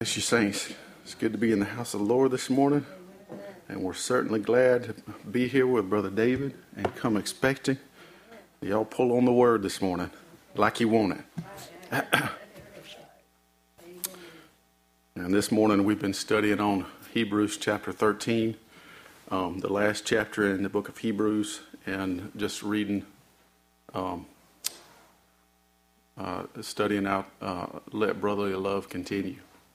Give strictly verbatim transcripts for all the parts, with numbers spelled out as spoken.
Bless you, saints. It's good to be in the house of the Lord this morning, and we're certainly glad to be here with Brother David and come expecting. Y'all pull on the word this morning like you want it. And this morning we've been studying on Hebrews chapter thirteen, um, the last chapter in the book of Hebrews, and just reading, um, uh, studying out, uh, let brotherly love continue.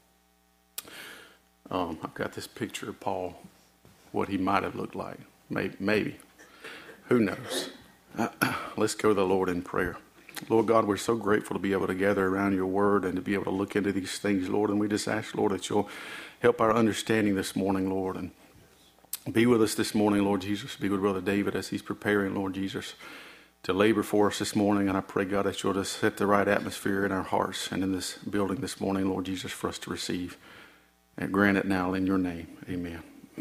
Um, I've got this picture of Paul, what he might have looked like. Maybe. maybe. Who knows? Let's go to the Lord in prayer. Lord God, we're so grateful to be able to gather around your word and to be able to look into these things, Lord. And we just ask, Lord, that you'll help our understanding this morning, Lord. And be with us this morning, Lord Jesus. Be with Brother David as he's preparing, Lord Jesus, to labor for us this morning. And I pray, God, that you'll just set the right atmosphere in our hearts and in this building this morning, Lord Jesus, for us to receive. And grant it now in your name. Amen.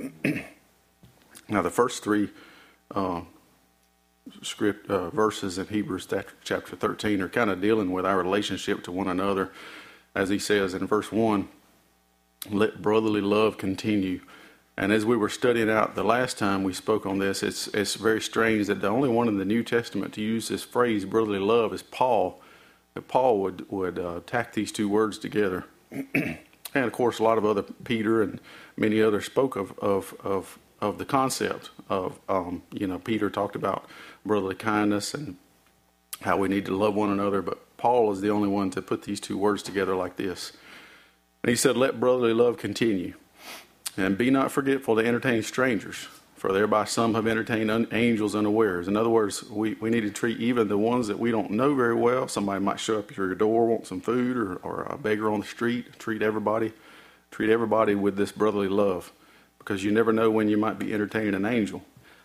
Now, the first three uh, script uh, verses in Hebrews chapter thirteen are kind of dealing with our relationship to one another. As he says in verse one, let brotherly love continue. And as we were studying out the last time we spoke on this, it's it's very strange that the only one in the New Testament to use this phrase, brotherly love, is Paul. That Paul would, would uh, tack these two words together. And of course, a lot of other, Peter and many others spoke of of of, of the concept of, um, you know, Peter talked about brotherly kindness and how we need to love one another. But Paul is the only one to put these two words together like this. And he said, let brotherly love continue. And be not forgetful to entertain strangers, for thereby some have entertained un- angels unawares. In other words, we, we need to treat even the ones that we don't know very well. Somebody might show up at your door, want some food, or, or a beggar on the street. Treat everybody, treat everybody with this brotherly love, because you never know when you might be entertaining an angel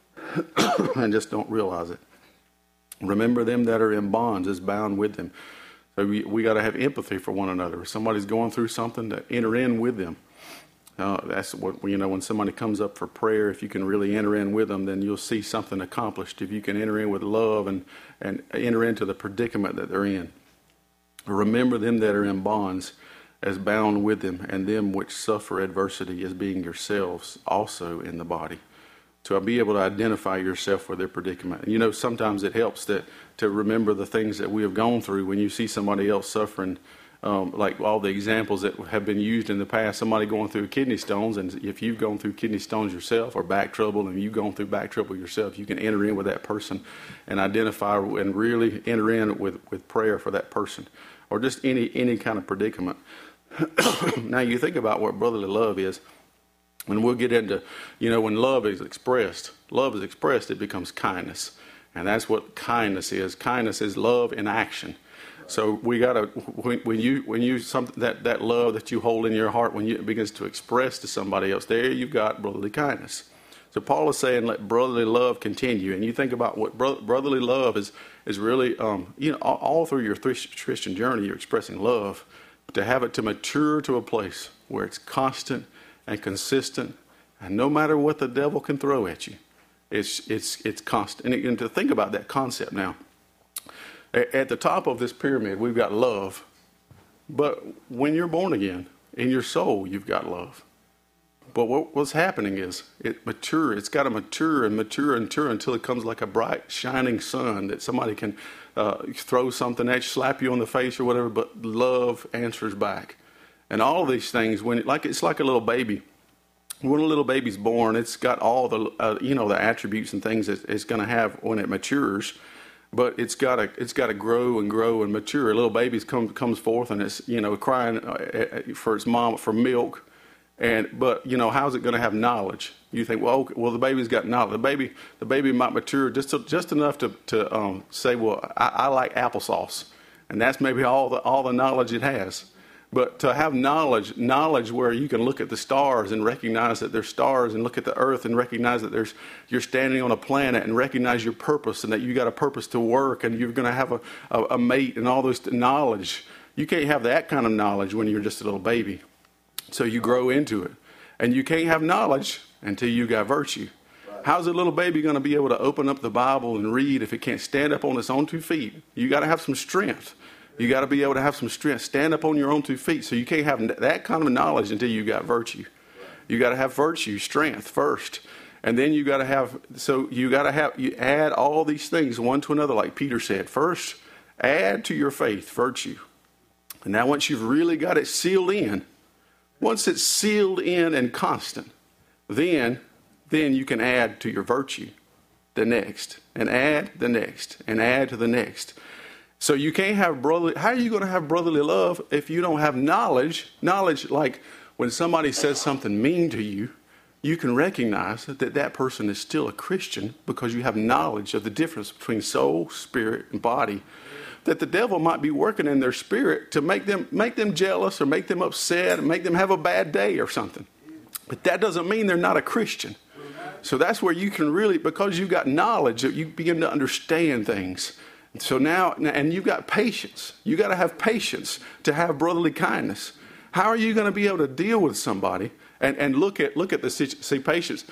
and just don't realize it. Remember them that are in bonds is bound with them. So we, we got to have empathy for one another. If somebody's going through something, to enter in with them. Uh, that's what, you know, when somebody comes up for prayer, if you can really enter in with them, then you'll see something accomplished. If you can enter in with love and, and enter into the predicament that they're in. Remember them that are in bonds as bound with them, and them which suffer adversity as being yourselves also in the body. So I'll be able to identify yourself with their predicament. And you know, sometimes it helps that to remember the things that we have gone through when you see somebody else suffering. Um, like all the examples that have been used in the past, somebody going through kidney stones, and if you've gone through kidney stones yourself or back trouble and you've gone through back trouble yourself, you can enter in with that person and identify and really enter in with, with prayer for that person or just any, any kind of predicament. Now you think about what brotherly love is, and we'll get into, you know, when love is expressed, love is expressed, it becomes kindness. And that's what kindness is. Kindness is love in action. So we gotta when, when you when you something that, that love that you hold in your heart, when you, it begins to express to somebody else, there you've got brotherly kindness. So Paul is saying, let brotherly love continue. And you think about what bro- brotherly love is is really, um, you know, all, all through your Christian journey, you're expressing love. But to have it to mature to a place where it's constant and consistent, and no matter what the devil can throw at you, it's it's it's constant. And, and to think about that concept now. At the top of this pyramid, we've got love. But when you're born again, in your soul, you've got love. But what, what's happening is it mature. It's got to mature and mature and mature until it comes like a bright, shining sun that somebody can uh, throw something at you, slap you on the face or whatever, but love answers back. And all of these things, when it, like it's like a little baby. When a little baby's born, it's got all the, uh, you know, the attributes and things that it's going to have when it matures. But it's got to it's got to grow and grow and mature. A little baby comes comes forth and it's, you know, crying for its mom for milk, and but you know, how's it going to have knowledge? You think, well, okay, well, the baby's got knowledge. The baby the baby might mature just to, just enough to to um, say, well, I, I like applesauce, and that's maybe all the all the knowledge it has. But to have knowledge, knowledge where you can look at the stars and recognize that there's stars, and look at the earth and recognize that there's you're standing on a planet and recognize your purpose and that you got a purpose to work and you're going to have a, a, a mate and all this knowledge. You can't have that kind of knowledge when you're just a little baby. So you grow into it. And you can't have knowledge until you got virtue. How's a little baby going to be able to open up the Bible and read if it can't stand up on its own two feet? You got to have some strength. You got to be able to have some strength. Stand up on your own two feet. So you can't have that kind of knowledge until you got virtue. You got to have virtue, strength first. And then you got to have, so you got to have, you add all these things one to another, like Peter said. First, add to your faith virtue. And now once you've really got it sealed in, once it's sealed in and constant, then, then you can add to your virtue the next, and add the next, and add to the next. So you can't have brotherly, how are you going to have brotherly love if you don't have knowledge? Knowledge, like when somebody says something mean to you, you can recognize that that person is still a Christian because you have knowledge of the difference between soul, spirit, and body. That the devil might be working in their spirit to make them make them jealous or make them upset and make them have a bad day or something. But that doesn't mean they're not a Christian. So that's where you can really, because you've got knowledge, you begin to understand things. So now, and you've got patience. You got to have patience to have brotherly kindness. How are you going to be able to deal with somebody and, and look at look at the see patience?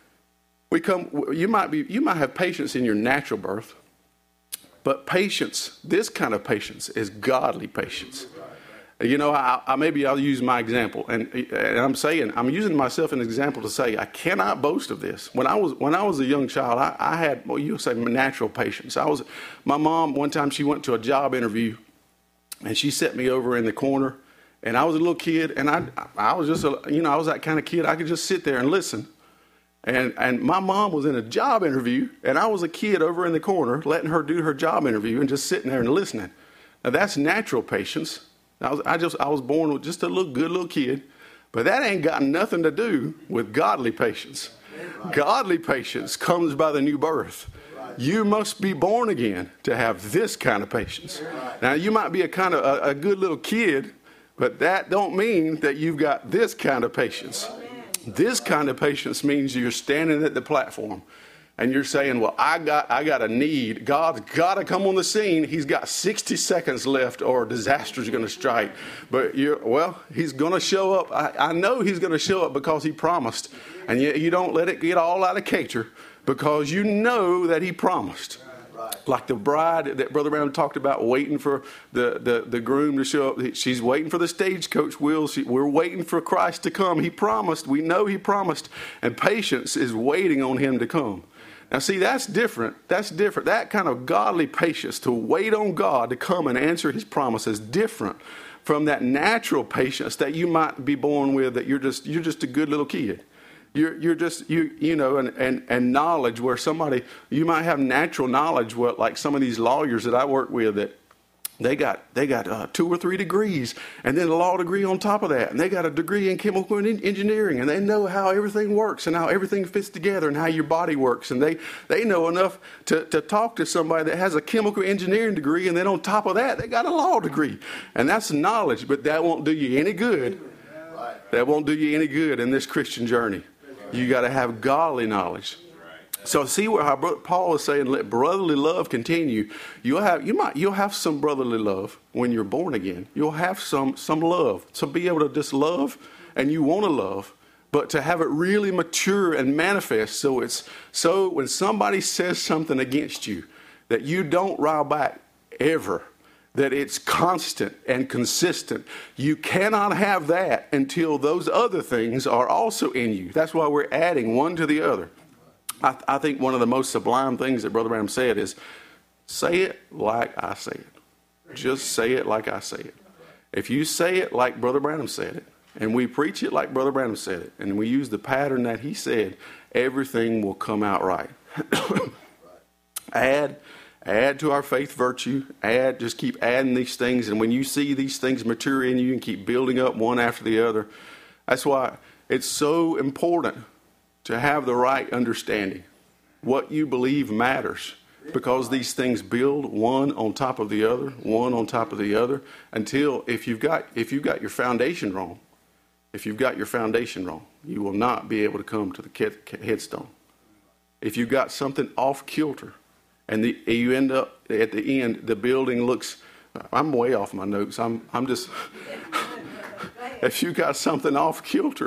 We come. You might be. You might have patience in your natural birth. But patience, this kind of patience is godly patience. You know, I, I, maybe I'll use my example, and, and I'm saying I'm using myself as an example to say I cannot boast of this. When I was when I was a young child, I, I had, well, you'll say natural patience. I was, my mom one time she went to a job interview, and she set me over in the corner, and I was a little kid, and I I was just a, you know I was that kind of kid I could just sit there and listen. And and my mom was in a job interview, and I was a kid over in the corner letting her do her job interview and just sitting there and listening. Now that's natural patience. I was I just I was born with just a little good little kid, but that ain't got nothing to do with godly patience. Godly patience comes by the new birth. You must be born again to have this kind of patience. Now you might be a kind of a, a good little kid, but that don't mean that you've got this kind of patience. This kind of patience means you're standing at the platform and you're saying, well, I got I got a need. God's got to come on the scene. He's got sixty seconds left or disaster is going to strike. But, you're well, he's going to show up. I, I know he's going to show up because he promised. And yet you don't let it get all out of cater because you know that he promised. Like the bride that Brother Brown talked about, waiting for the, the, the groom to show up. She's waiting for the stagecoach wheels. She, we're waiting for Christ to come. He promised. We know he promised. And patience is waiting on him to come. Now, see, that's different. That's different. That kind of godly patience to wait on God to come and answer his promise is different from that natural patience that you might be born with, that you're just you're just a good little kid. You're you're just you you know and, and, and knowledge where somebody you might have natural knowledge what like some of these lawyers that I work with that they got they got uh, two or three degrees and then a law degree on top of that, and they got a degree in chemical engineering, and they know how everything works and how everything fits together and how your body works, and they they know enough to, to talk to somebody that has a chemical engineering degree, and then on top of that they got a law degree, and that's knowledge, but that won't do you any good. That won't do you any good in this Christian journey. You got to have godly knowledge. So see where how Paul is saying, let brotherly love continue. You'll have you might you'll have some brotherly love when you're born again. You'll have some some love. So be able to just love, and you want to love, but to have it really mature and manifest. So it's so when somebody says something against you, that you don't rile back ever. That it's constant and consistent. You cannot have that until those other things are also in you. That's why we're adding one to the other. I, th- I think one of the most sublime things that Brother Branham said is, say it like I say it. Just say it like I say it. If you say it like Brother Branham said it, and we preach it like Brother Branham said it, and we use the pattern that he said, everything will come out right. Add Add to our faith virtue. Add, just keep adding these things. And when you see these things mature in you and keep building up one after the other, that's why it's so important to have the right understanding. What you believe matters, because these things build one on top of the other, one on top of the other, until if you've got if you've got your foundation wrong, if you've got your foundation wrong, you will not be able to come to the headstone. If you've got something off kilter, and the, you end up at the end, the building looks. I'm way off my notes. I'm I'm just. If you got something off kilter,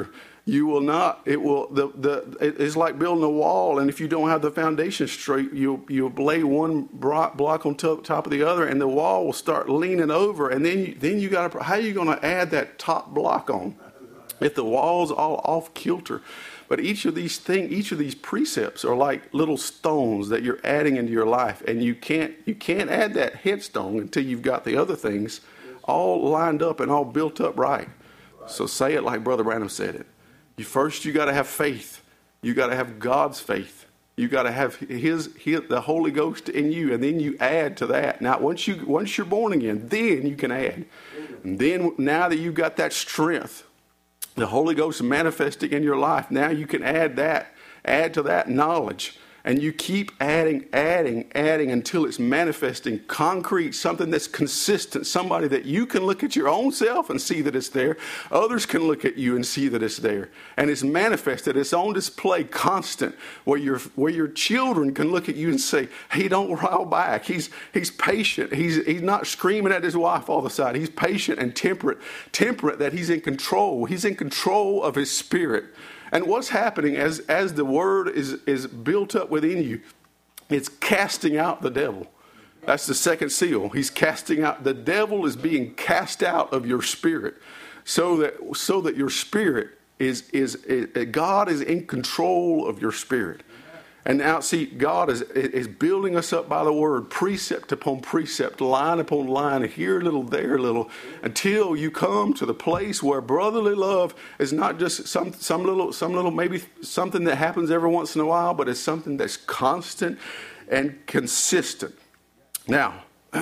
You will not. It will. The the. It's like building a wall, and if you don't have the foundation straight, you you'll lay one block on top, top of the other, and the wall will start leaning over, and then you, then you got to. How are you going to add that top block on if the wall's all off kilter? But each of these things, each of these precepts are like little stones that you're adding into your life, and you can't you can't add that headstone until you've got the other things all lined up and all built up right. So say it like Brother Branham said it. You first, you got to have faith. You got to have God's faith. You got to have his, his, the Holy Ghost in you, and then you add to that. Now, once you once you're born again, then you can add. And then now that you've got that strength, the Holy Ghost manifesting in your life, now you can add that, add to that knowledge. And you keep adding, adding, adding until it's manifesting concrete, something that's consistent, somebody that you can look at your own self and see that it's there. Others can look at you and see that it's there. And it's manifested, it's on display constant, where your where your children can look at you and say, he don't rile back. He's he's patient. He's he's not screaming at his wife all the time. He's patient and temperate, temperate that he's in control. He's in control of his spirit. And what's happening as, as the word is, is built up within you, it's casting out the devil. That's the second seal. He's casting out. The devil is being cast out of your spirit so that so that your spirit is, is, is God is in control of your spirit. And now, see, God is is building us up by the word, precept upon precept, line upon line, here a little, there a little, until you come to the place where brotherly love is not just some some little, some little, maybe something that happens every once in a while, but it's something that's constant and consistent. Now,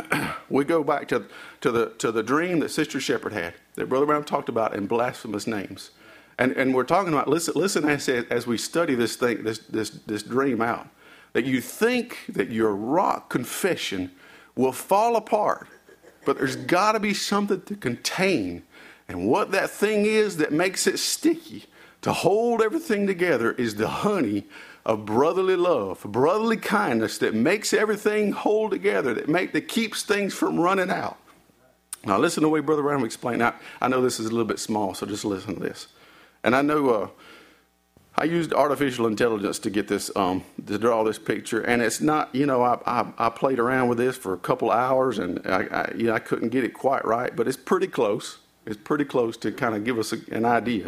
we go back to to the to the dream that Sister Shepherd had, that Brother Brown talked about in blasphemous names. And and we're talking about, listen, listen as, as we study this thing, this, this, this dream out, that you think that your rock confession will fall apart, but there's got to be something to contain. And what that thing is that makes it sticky, to hold everything together, is the honey of brotherly love, brotherly kindness that makes everything hold together, that make that keeps things from running out. Now listen to the way Brother Branham explained. Now, I know this is a little bit small, so just listen to this. And I know uh, I used artificial intelligence to get this, um, to draw this picture. And it's not, you know, I, I, I played around with this for a couple hours, and I, I, you know, I couldn't get it quite right, but it's pretty close. It's pretty close to kind of give us a, an idea.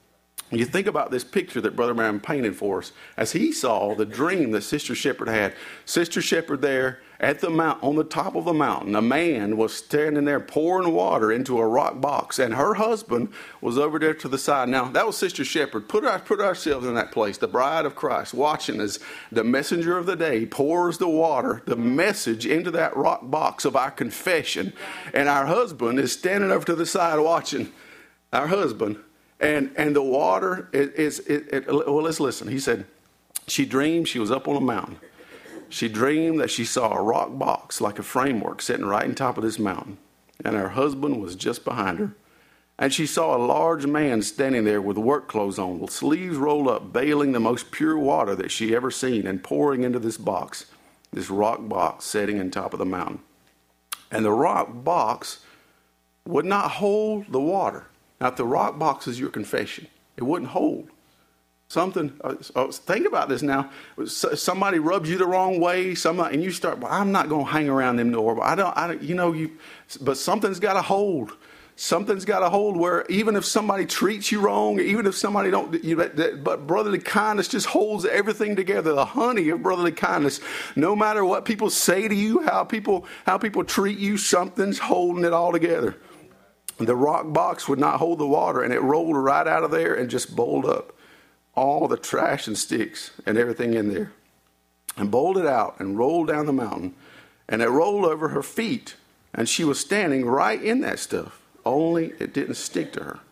You think about this picture that Brother Branham painted for us as he saw the dream that Sister Shepherd had. Sister Shepherd there at the mount, on the top of the mountain, a man was standing there pouring water into a rock box, and her husband was over there to the side. Now, that was Sister Shepherd. Put, our, put ourselves in that place, the bride of Christ, watching as the messenger of the day pours the water, the message, into that rock box of our confession. And our husband is standing over to the side watching, our husband. And and the water is, it, it, well, let's listen. He said, she dreamed she was up on a mountain. She dreamed that she saw a rock box like a framework sitting right on top of this mountain. And her husband was just behind her. And she saw a large man standing there with work clothes on, with sleeves rolled up, bailing the most pure water that she ever seen and pouring into this box, this rock box sitting on top of the mountain. And the rock box would not hold the water. Now, if the rock box is your confession, it wouldn't hold. Something, uh, uh, think about this now. Somebody rubs you the wrong way, somebody, and you start, well, I'm not going to hang around them no more. I don't, I don't, you know, you, but something's got to hold. Something's got to hold where even if somebody treats you wrong, even if somebody don't, you, that, but brotherly kindness just holds everything together. The honey of brotherly kindness, no matter what people say to you, how people, how people treat you, something's holding it all together. The rock box would not hold the water, and it rolled right out of there and just bowled up all the trash and sticks and everything in there, and bowled it out and rolled down the mountain, and it rolled over her feet, and she was standing right in that stuff, only it didn't stick to her.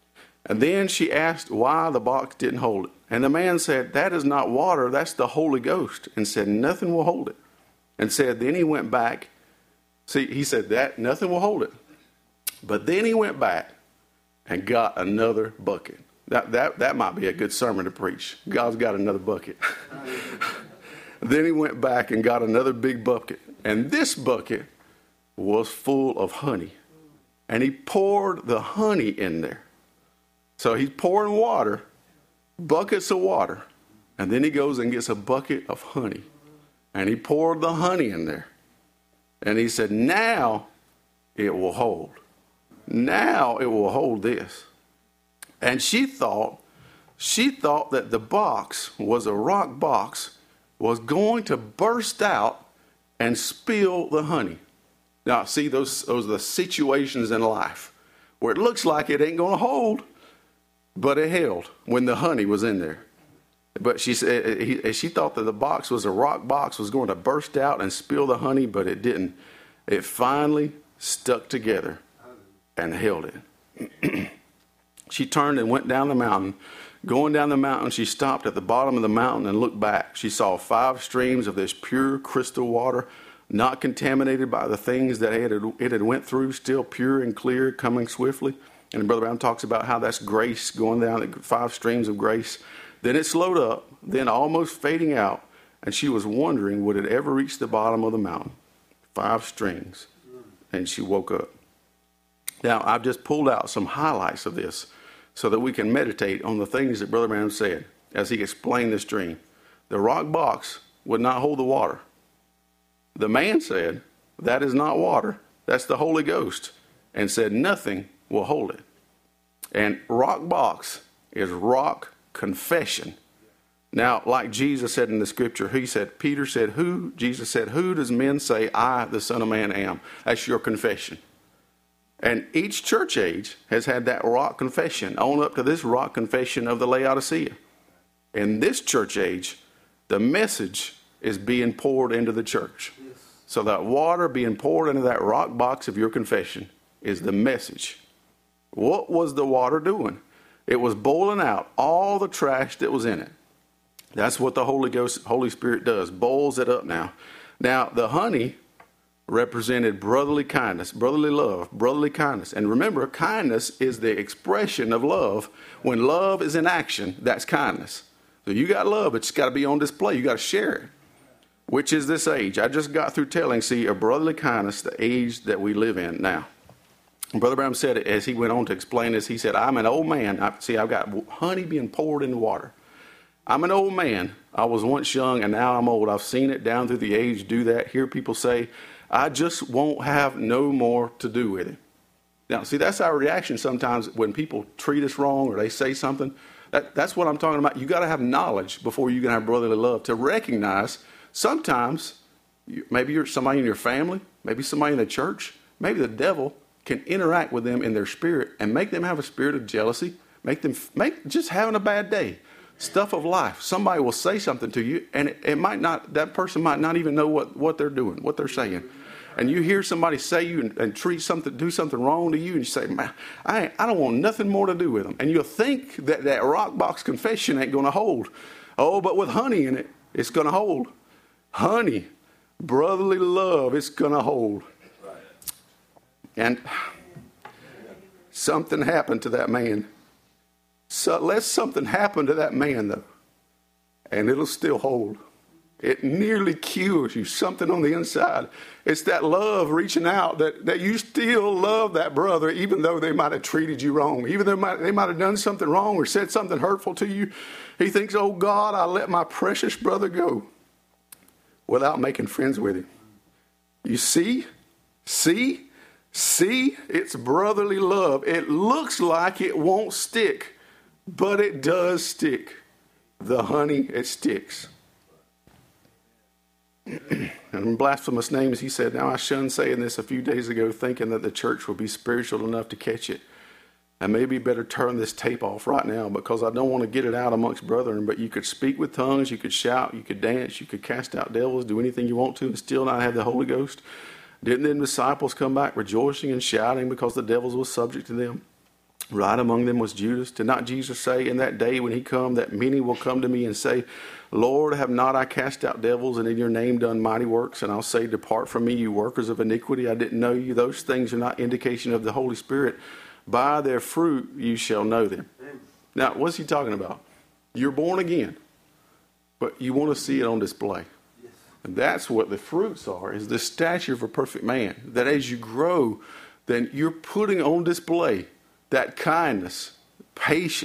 And then she asked why the box didn't hold it, and the man said, that is not water, that's the Holy Ghost, and said, nothing will hold it. And said, then he went back, see, he said that, nothing will hold it. But then he went back and got another bucket. That that that might be a good sermon to preach. God's got another bucket. Then he went back and got another big bucket. And this bucket was full of honey. And he poured the honey in there. So he's pouring water, buckets of water. And then he goes and gets a bucket of honey. And he poured the honey in there. And he said, now it will hold. Now it will hold this. And she thought, she thought that the box was a rock box, was going to burst out and spill the honey. Now, see, those, those are the situations in life where it looks like it ain't going to hold, but it held when the honey was in there. But she said he, she thought that the box was a rock box, was going to burst out and spill the honey, but it didn't. It finally stuck together and held it. She turned and went down the mountain. Going down the mountain, she stopped at the bottom of the mountain and looked back. She saw five streams of this pure crystal water, not contaminated by the things that it had, it had went through, still pure and clear, coming swiftly. And Brother Brown talks about how that's grace going down, the five streams of grace. Then it slowed up, then almost fading out, and she was wondering, would it ever reach the bottom of the mountain? Five strings. And she woke up. Now, I've just pulled out some highlights of this so that we can meditate on the things that Brother Branham said as he explained this dream. The rock box would not hold the water. The man said, that is not water. That's the Holy Ghost. And said, nothing will hold it. And rock box is rock confession. Now, like Jesus said in the scripture, he said, Peter said, who? Jesus said, who does men say I, the Son of Man, am? That's your confession. And each church age has had that rock confession, on up to this rock confession of the Laodicea. In this church age, the message is being poured into the church. Yes. So that water being poured into that rock box of your confession is the message. What was the water doing? It was boiling out all the trash that was in it. That's what the Holy Ghost, Holy Spirit does, boils it up now. Now, the honey represented brotherly kindness, brotherly love, brotherly kindness. And remember, kindness is the expression of love. When love is in action, that's kindness. So you got love, it's got to be on display. You got to share it. Which is this age? I just got through telling, see, of brotherly kindness, the age that we live in now. And Brother Branham said it as he went on to explain this. He said, I'm an old man. I, see, I've got honey being poured in the water. I'm an old man. I was once young and now I'm old. I've seen it down through the age do that. Hear people say, I just won't have no more to do with it. Now, see, that's our reaction sometimes when people treat us wrong or they say something. That, that's what I'm talking about. You got to have knowledge before you can have brotherly love to recognize sometimes you, maybe you're somebody in your family, maybe somebody in the church, maybe the devil can interact with them in their spirit and make them have a spirit of jealousy, make them make just having a bad day. Stuff of life. Somebody will say something to you and it, it might not, that person might not even know what, what they're doing, what they're saying. And you hear somebody say you and, and treat something, do something wrong to you, and you say, man, I, ain't, I don't want nothing more to do with them. And you'll think that that rock box confession ain't going to hold. Oh, but with honey in it, it's going to hold. Honey, brotherly love, it's going to hold. And something happened to that man. So let something happen to that man, though, and it'll still hold. It nearly cures you, something on the inside. It's that love reaching out, that, that you still love that brother, even though they might have treated you wrong. Even though they might, they might have done something wrong or said something hurtful to you. He thinks, oh, God, I let my precious brother go without making friends with him. You see? See? See? It's brotherly love. It looks like it won't stick, but it does stick. The honey, it sticks. And in blasphemous names, he said, now I shunned saying this a few days ago, thinking that the church would be spiritual enough to catch it. And maybe better turn this tape off right now because I don't want to get it out amongst brethren. But you could speak with tongues, you could shout, you could dance, you could cast out devils, do anything you want to and still not have the Holy Ghost. Didn't the disciples come back rejoicing and shouting because the devils was subject to them? Right among them was Judas. Did not Jesus say in that day when he come that many will come to me and say, Lord, have not I cast out devils and in your name done mighty works? And I'll say, depart from me, you workers of iniquity. I didn't know you. Those things are not indication of the Holy Spirit. By their fruit you shall know them. Amen. Now, what's he talking about? You're born again, but you want to see it on display. Yes. And that's what the fruits are, is the stature of a perfect man. That as you grow, then you're putting on display that kindness, patience,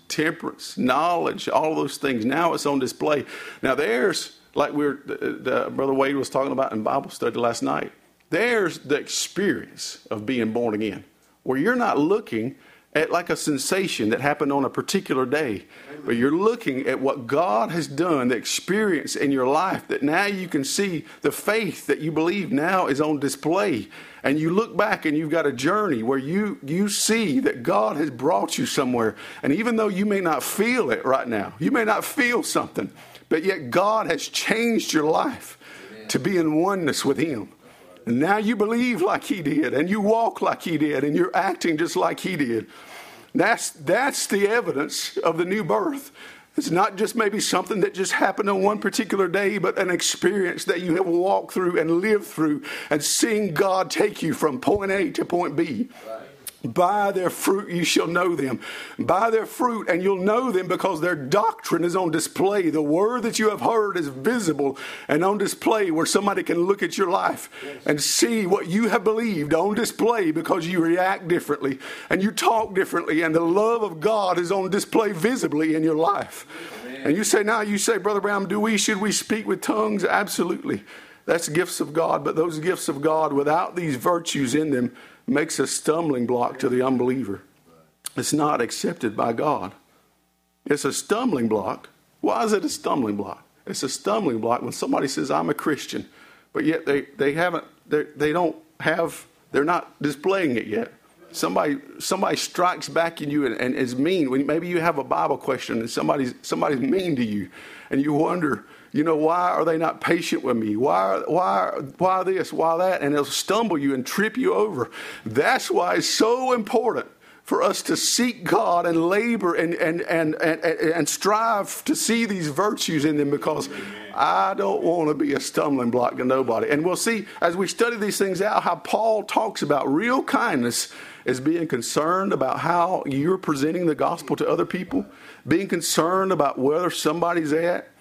temperance, knowledge, all those things. Now it's on display. Now there's, like we we're, the, the, Brother Wade was talking about in Bible study last night, there's the experience of being born again, where you're not looking at like a sensation that happened on a particular day, but you're looking at what God has done, the experience in your life, that now you can see the faith that you believe now is on display. And you look back and you've got a journey where you, you see that God has brought you somewhere. And even though you may not feel it right now, you may not feel something, but yet God has changed your life to be in oneness with Him. And now you believe like He did, and you walk like He did, and you're acting just like He did. That's, that's the evidence of the new birth. It's not just maybe something that just happened on one particular day, but an experience that you have walked through and lived through, and seeing God take you from point A to point B. Right. By their fruit you shall know them. By their fruit, and you'll know them because their doctrine is on display. The word that you have heard is visible and on display, where somebody can look at your life and see what you have believed on display, because you react differently and you talk differently, and the love of God is on display visibly in your life. Amen. And you say, now you say, Brother Brown, do we, should we speak with tongues? Absolutely. That's gifts of God, but those gifts of God without these virtues in them makes a stumbling block to the unbeliever. It's not accepted by God. It's a stumbling block. Why is it a stumbling block? It's a stumbling block when somebody says, I'm a Christian, but yet they, they haven't, they don't have, they're not displaying it yet. Somebody somebody strikes back in you and, and is mean. When maybe you have a Bible question and somebody's somebody's mean to you, and you wonder, you know, why are they not patient with me? Why, why, why this, why that? And it'll stumble you and trip you over. That's why it's so important for us to seek God and labor and and and and, and strive to see these virtues in them, because Amen. I don't want to be a stumbling block to nobody. And we'll see as we study these things out how Paul talks about real kindness as being concerned about how you're presenting the gospel to other people, being concerned about whether somebody's at.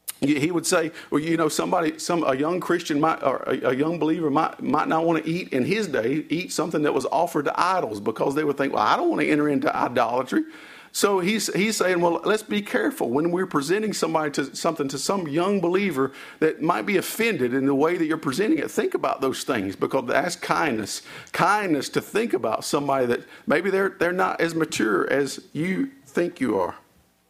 He would say, well, you know, somebody, some a young Christian might, or a, a young believer might might not want to eat in his day, eat something that was offered to idols, because they would think, well, I don't want to enter into idolatry. So he's he's saying, well, let's be careful when we're presenting somebody to something to some young believer that might be offended in the way that you're presenting it. Think about those things, because that's kindness. Kindness to think about somebody that maybe they're they're not as mature as you think you are.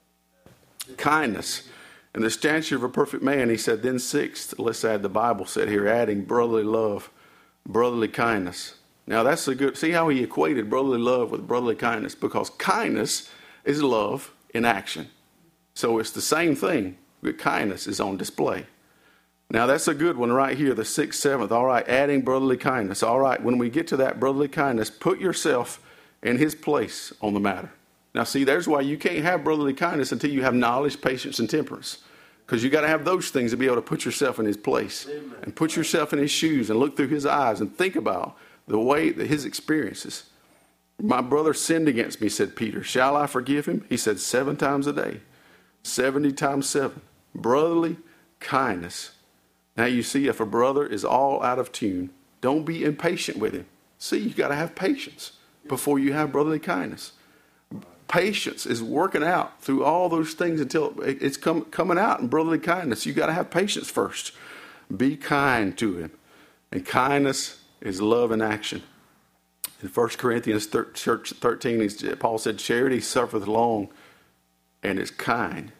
Kindness. And the stature of a perfect man, he said, then sixth, let's add the Bible said here, adding brotherly love, brotherly kindness. Now that's a good, see how he equated brotherly love with brotherly kindness, because kindness is love in action. So it's the same thing, but kindness is on display. Now that's a good one right here, the sixth, seventh. All right, adding brotherly kindness. All right, when we get to that brotherly kindness, put yourself in his place on the matter. Now, see, there's why you can't have brotherly kindness until you have knowledge, patience, and temperance. Because you got to have those things to be able to put yourself in his place. Amen. And put yourself in his shoes and look through his eyes and think about the way that his experiences. My brother sinned against me, said Peter. Shall I forgive him? He said seven times a day. seventy times seven. Brotherly kindness. Now, you see, if a brother is all out of tune, don't be impatient with him. See, you got to have patience before you have brotherly kindness. Patience is working out through all those things until it's come, coming out in brotherly kindness. You got to have patience first. Be kind to him. And kindness is love in action. In First Corinthians thirteen, Paul said, charity suffereth long and is kind.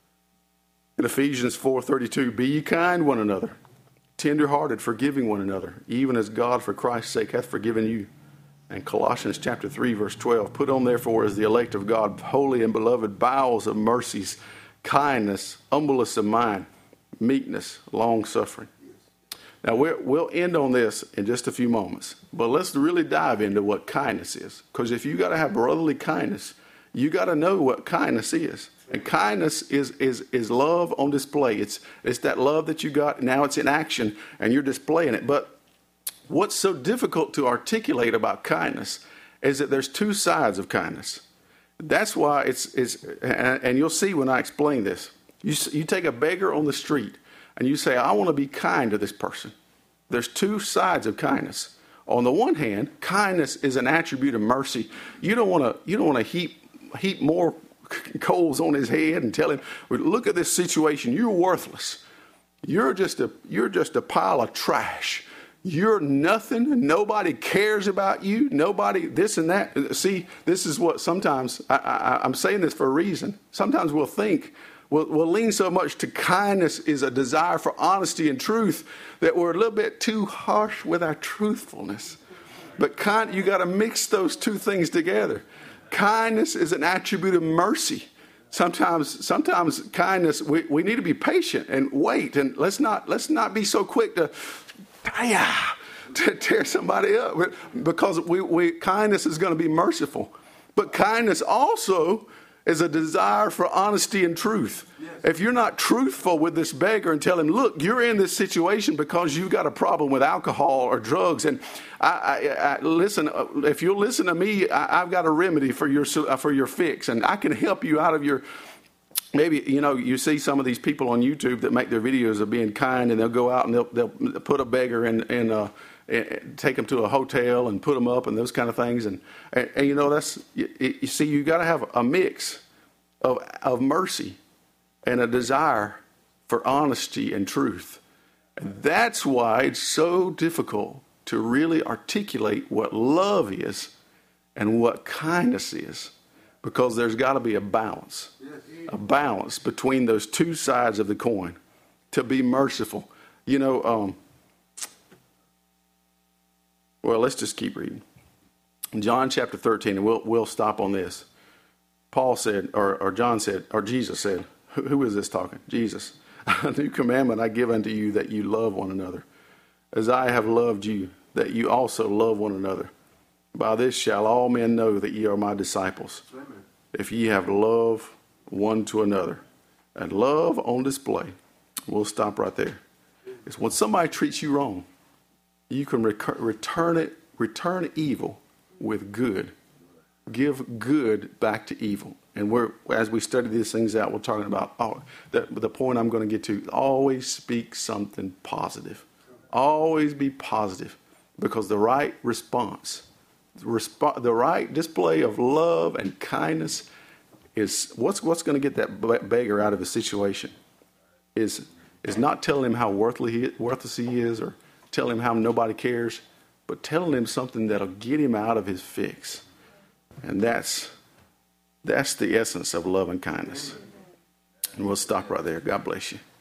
In Ephesians four thirty-two, be ye kind one another, tender-hearted, forgiving one another, even as God for Christ's sake hath forgiven you. And Colossians chapter three, verse twelve, put on therefore as the elect of God, holy and beloved, bowels of mercies, kindness, humbleness of mind, meekness, long-suffering. Now, we're, we'll end on this in just a few moments, but let's really dive into what kindness is. Because if you got to have brotherly kindness, you got to know what kindness is. And kindness is, is, is love on display. It's, it's that love that you got, now it's in action, and you're displaying it. But what's so difficult to articulate about kindness is that there's two sides of kindness. That's why it's, it's and you'll see when I explain this. You, you take a beggar on the street and you say, I want to be kind to this person. There's two sides of kindness. On the one hand, kindness is an attribute of mercy. You don't want to you don't want to heap heap more coals on his head and tell him, look at this situation. You're worthless. You're just a, you're just a pile of trash. You're nothing. Nobody cares about you. Nobody this and that. See, this is what sometimes, I, I, I'm saying this for a reason. Sometimes we'll think, we'll, we'll lean so much to kindness is a desire for honesty and truth that we're a little bit too harsh with our truthfulness. But kind, you got to mix those two things together. Kindness is an attribute of mercy. Sometimes, sometimes kindness, we, we need to be patient and wait. And let's not, let's not be so quick to, to tear somebody up, because we, we kindness is going to be merciful. But kindness also is a desire for honesty and truth. Yes. If you're not truthful with this beggar and tell him, look, you're in this situation because you've got a problem with alcohol or drugs. And I, I, I listen, if you'll listen to me, I, I've got a remedy for your, for your fix, and I can help you out of your. Maybe, you know, you see some of these people on YouTube that make their videos of being kind, and they'll go out and they'll, they'll put a beggar in, in uh, and take them to a hotel and put them up and those kind of things. And, and, and you know, that's, you, you see, you got to have a mix of, of mercy and a desire for honesty and truth. And that's why it's so difficult to really articulate what love is and what kindness is. Because there's got to be a balance, a balance between those two sides of the coin to be merciful. You know, um, well, let's just keep reading. In John chapter thirteen, and we'll, we'll stop on this. Paul said, or, or John said, or Jesus said, who, who is this talking? Jesus. A new commandment I give unto you, that you love one another. As I have loved you, that you also love one another. By this shall all men know that ye are my disciples, if ye have love one to another. And love on display. We'll stop right there. It's when somebody treats you wrong, you can recur- return it, return evil with good. Give good back to evil. And we're, as we study these things out, we're talking about, oh, the, the point I'm going to get to, always speak something positive. Always be positive, because the right response, the, resp- the right display of love and kindness is what's what's going to get that beggar out of a situation. Is is not telling him how worthless he, worthless he is, or telling him how nobody cares, but telling him something that'll get him out of his fix. And that's that's the essence of love and kindness. And we'll stop right there. God bless you.